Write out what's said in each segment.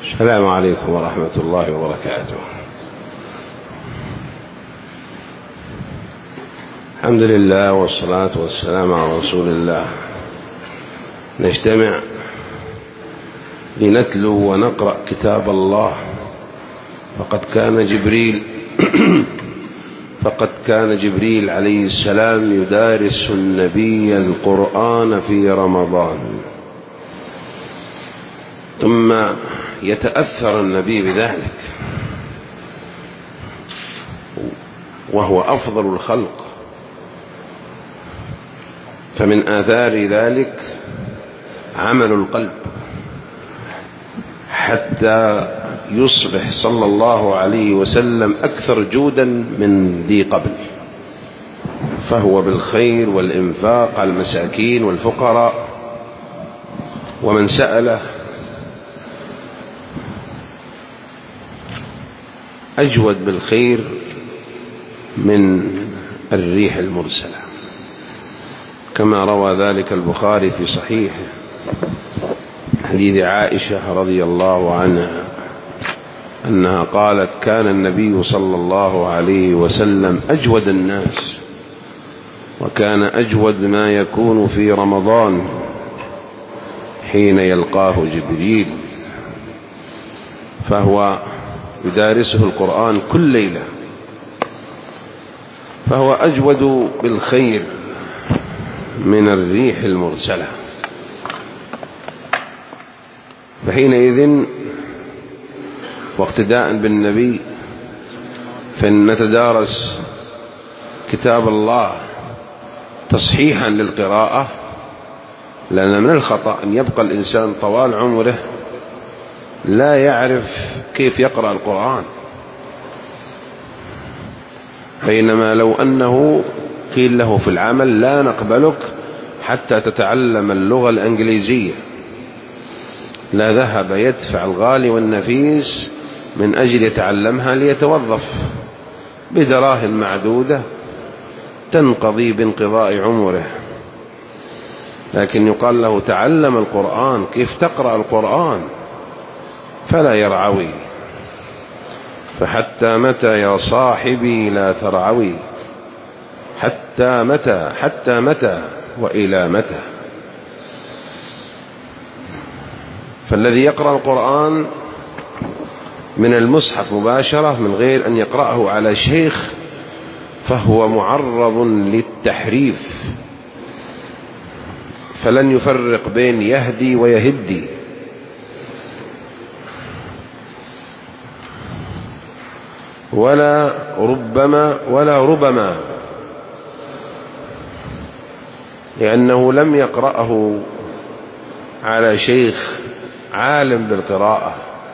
السلام عليكم ورحمة الله وبركاته. الحمد لله والصلاة والسلام على رسول الله. نجتمع لنتلو ونقرأ كتاب الله. فقد كان جبريل عليه السلام يدارس النبي القرآن في رمضان، ثم يتأثر النبي بذلك، وهو أفضل الخلق. فمن آثار ذلك عمل القلب، حتى يصبح صلى الله عليه وسلم أكثر جودا من ذي قبل، فهو بالخير والإنفاق على المساكين والفقراء ومن سأله أجود بالخير من الريح المرسلة، كما روى ذلك البخاري في صحيحه حديث عائشة رضي الله عنها أنها قالت: كان النبي صلى الله عليه وسلم أجود الناس، وكان أجود ما يكون في رمضان حين يلقاه جبريل، فهو يدارسه القرآن كل ليلة، فهو أجود بالخير من الريح المرسلة. فحينئذ واقتداء بالنبي فلنتدارس كتاب الله تصحيحا للقراءة، لأن من الخطأ أن يبقى الإنسان طوال عمره لا يعرف كيف يقرأ القرآن، بينما لو أنه قيل له في العمل: لا نقبلك حتى تتعلم اللغة الإنجليزية، لا ذهب يدفع الغالي والنفيس من أجل يتعلمها ليتوظف بدراهم معدودة تنقضي بانقضاء عمره. لكن يقال له: تعلم القرآن، كيف تقرأ القرآن، فلا يرعوي. فحتى متى يا صاحبي لا ترعوي، حتى متى وإلى متى. فالذي يقرأ القرآن من المصحف مباشرة من غير أن يقرأه على شيخ فهو معرض للتحريف، فلن يفرق بين يهدي ويهدي. ولا ربما لأنه لم يقرأه على شيخ عالم بالقراءة.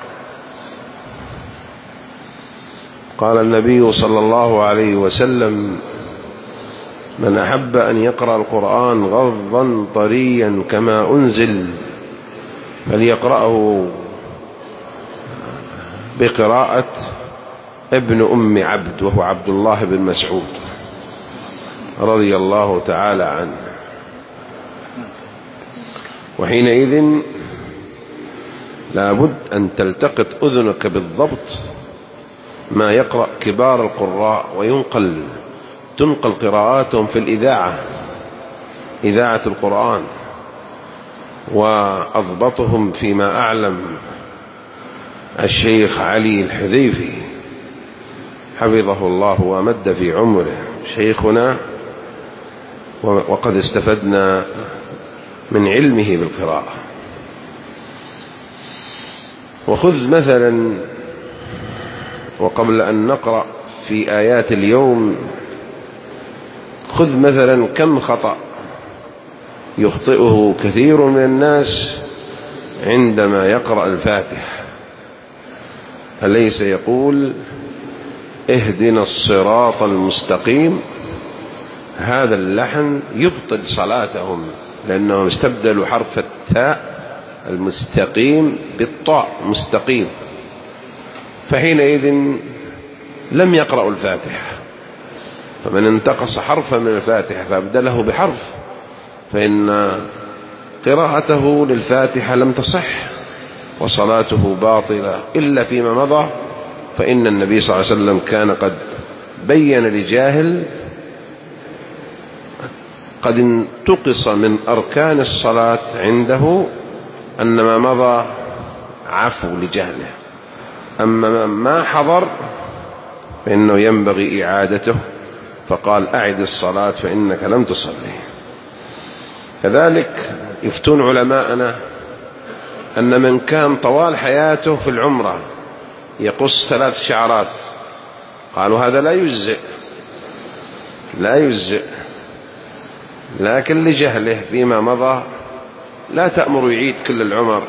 قال النبي صلى الله عليه وسلم: من أحب أن يقرأ القرآن غضا طريا كما أنزل فليقرأه بقراءة ابن أم عبد، وهو عبد الله بن مسعود رضي الله تعالى عنه. وحينئذ لابد أن تلتقط أذنك بالضبط ما يقرأ كبار القراء، تنقل قراءاتهم في الإذاعة، إذاعة القرآن، وأضبطهم فيما أعلم الشيخ علي الحذيفي حفظه الله ومد في عمره، شيخنا، وقد استفدنا من علمه بالقراءة. وخذ مثلا، وقبل أن نقرأ في آيات اليوم، خذ مثلا كم خطأ يخطئه كثير من الناس عندما يقرأ الفاتحة. أليس يقول: اهدنا الصراط المستقيم؟ هذا اللحن يبطل صلاتهم، لأنهم استبدلوا حرف التاء المستقيم بالطاء مستقيم، فحينئذ لم يقرأوا الفاتحة. فمن انتقص حرفا من الفاتحة فأبدله بحرف فإن قراءته للفاتحة لم تصح، وصلاته باطلة إلا فيما مضى، فإن النبي صلى الله عليه وسلم كان قد بين لجاهل قد انتقص من أركان الصلاة عنده أن ما مضى عفو لجهله، أما ما حضر فإنه ينبغي إعادته، فقال أعد الصلاة فإنك لم تصلي. كذلك يفتون علماءنا أن من كان طوال حياته في العمرة يقص 3 شعرات، قالوا هذا لا يجزئ، لكن لجهله فيما مضى لا تأمر يعيد كل العمر،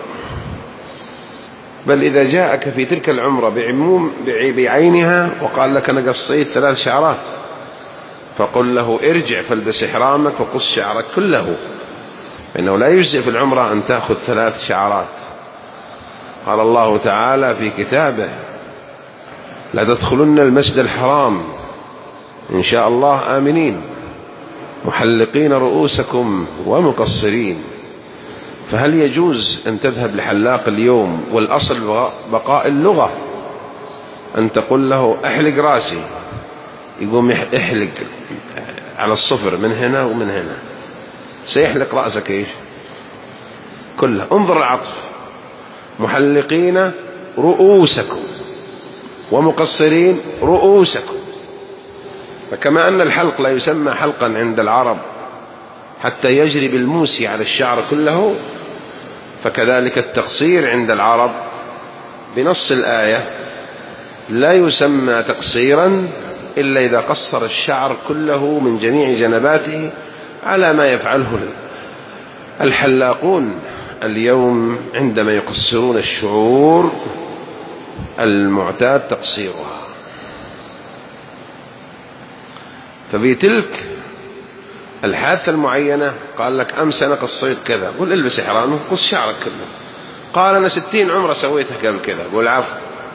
بل إذا جاءك في تلك العمرة بعينها وقال لك أنا قصيت 3 شعرات، فقل له ارجع فالبس إحرامك وقص شعرك كله، فإنه لا يجزئ في العمرة أن تأخذ 3 شعرات. قال الله تعالى في كتابه لا تدخلن المسجد الحرام إن شاء الله آمنين محلقين رؤوسكم ومقصرين. فهل يجوز أن تذهب لحلاق اليوم والأصل بقاء اللغة أن تقول له احلق راسي، يقوم احلق على الصفر من هنا ومن هنا، سيحلق رأسك إيش كله؟ انظر العطف، محلقين رؤوسكم ومقصرين رؤوسكم. فكما أن الحلق لا يسمى حلقا عند العرب حتى يجري بالموس على الشعر كله، فكذلك التقصير عند العرب بنص الآية لا يسمى تقصيرا إلا إذا قصر الشعر كله من جميع جنباته على ما يفعله الحلاقون اليوم عندما يقصرون الشعور المعتاد تقصيرها. ففي تلك الحادثة المعينة قال لك أمس أنا قصيت كذا، قل البس إحرامك قص شعرك كله. قال أنا 60 عمرة سويتها قبل كذا، قل عفو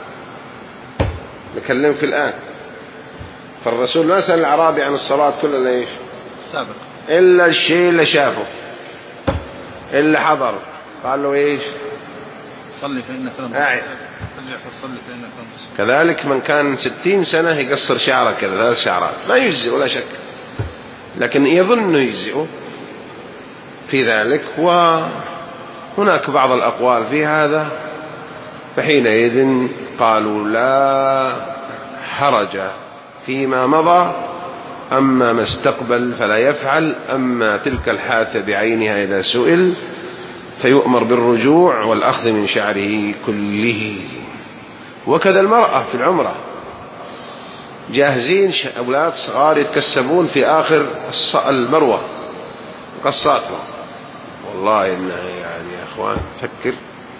نكلمك الآن. فالرسول ما سأل الأعرابي عن الصلاة كلها ليش سابق إلا الشيء اللي شافه اللي حضر، قال له إيش صلي فإنك لم تصلي. كذلك من كان 60 سنة يقصر شعره كذا 3 شعرات ما يجزئ ولا شك، لكن يظن يجزئه في ذلك، وهناك بعض الأقوال في هذا، فحينئذ قالوا لا حرج فيما مضى، أما ما استقبل فلا يفعل. أما تلك الحادثة بعينها إذا سئل فيؤمر بالرجوع والأخذ من شعره كله. وكذا المرأة في العمرة جاهزين أولاد صغار يتكسبون في آخر المروة قصاتهم، والله إنها يعني يا أخوان فكر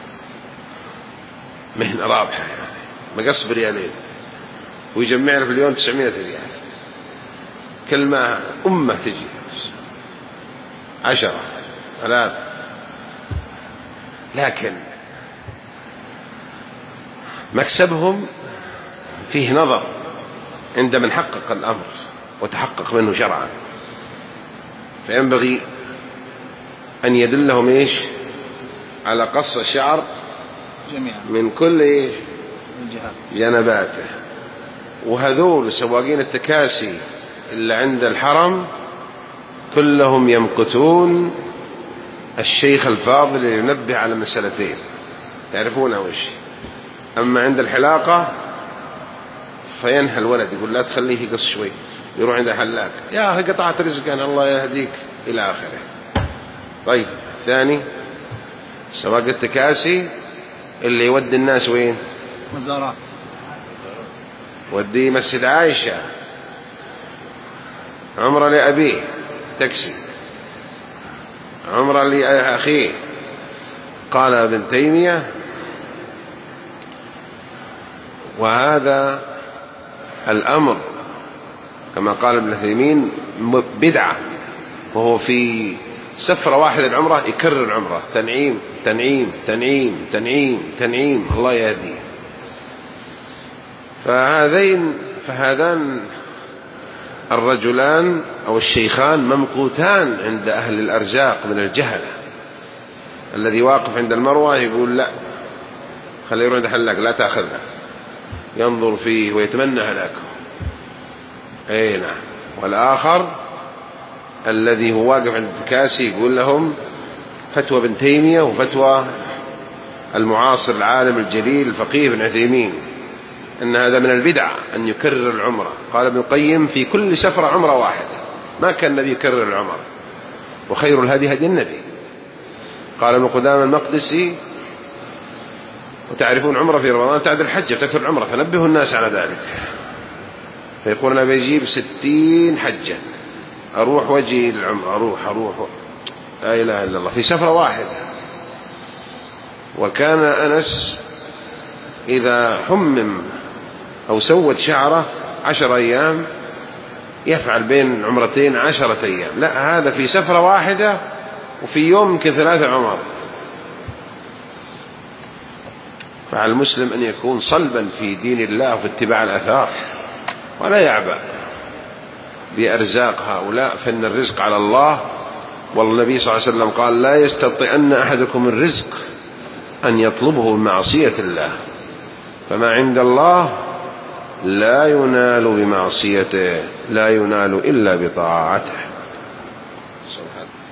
مهنة رابحة، يعني مقص بريالين ويجمعنا في اليوم 900 ريال، كل ما أمة تجي 10 3. لكن مكسبهم فيه نظر عند من حقق الأمر وتحقق منه شرعا، فينبغي أن يدلهم إيش على قص الشعر من كل إيش جنباته. وهذول سواقين التكاسي اللي عند الحرم كلهم يمقتون الشيخ الفاضل اللي ينبه على مسألتين تعرفونها وش. أما عند الحلاقة فينهى الولد يقول لا تخليه يقص شوي، يروح عند الحلاق يا أخي قطعت رزقنا الله يهديك إلى آخره. طيب ثاني سواق التكاسي اللي يودي الناس وين مزارات، ودي مسجد عائشة عمرة لأبيه تكسي، عمرة لأخيه. قال ابن تيمية وهذا الأمر كما قال ابن تيمين بدعة، وهو في سفرة واحدة العمرة يكرر العمرة تنعيم تنعيم تنعيم تنعيم تنعيم الله يهديه. فهذان الرجلان أو الشيخان ممقوتان عند أهل الأرزاق من الجهلة. الذي واقف عند المروة يقول لا خليه يروح حلاق لا تأخذها، ينظر فيه ويتمنى هلاكه. أي نعم. والآخر الذي هو واقف عند الكاسي يقول لهم فتوى ابن تيمية وفتوى المعاصر العالم الجليل الفقيه ابن عثيمين أن هذا من البدع أن يكرر العمرة. قال ابن القيم في كل سفرة عمرة واحدة، ما كان النبي يكرر العمرة، وخير الهدي هدي النبي. قال ابن قدامة المقدسي وتعرفون عمرة في رمضان تعدل الحجة تكثر العمرة، فنبهوا الناس على ذلك. فيقول أنا بيجيب 60 حجة أروح وجهي للعمرة، أروح لا إله إلا الله في سفرة واحدة. وكان أنس إذا حمم أو سود شعره 10 أيام يفعل بين عمرتين 10 أيام. لا، هذا في سفرة واحدة وفي يوم يمكن 3 عمر. فعلى المسلم أن يكون صلبا في دين الله وفي اتباع الآثار، ولا يعبأ بأرزاق هؤلاء، فإن الرزق على الله. والنبي صلى الله عليه وسلم قال لا يستطيعن أحدكم الرزق أن يطلبه بمعصية الله، فما عند الله لا ينال بمعصيته، لا ينال إلا بطاعته. سبحانه.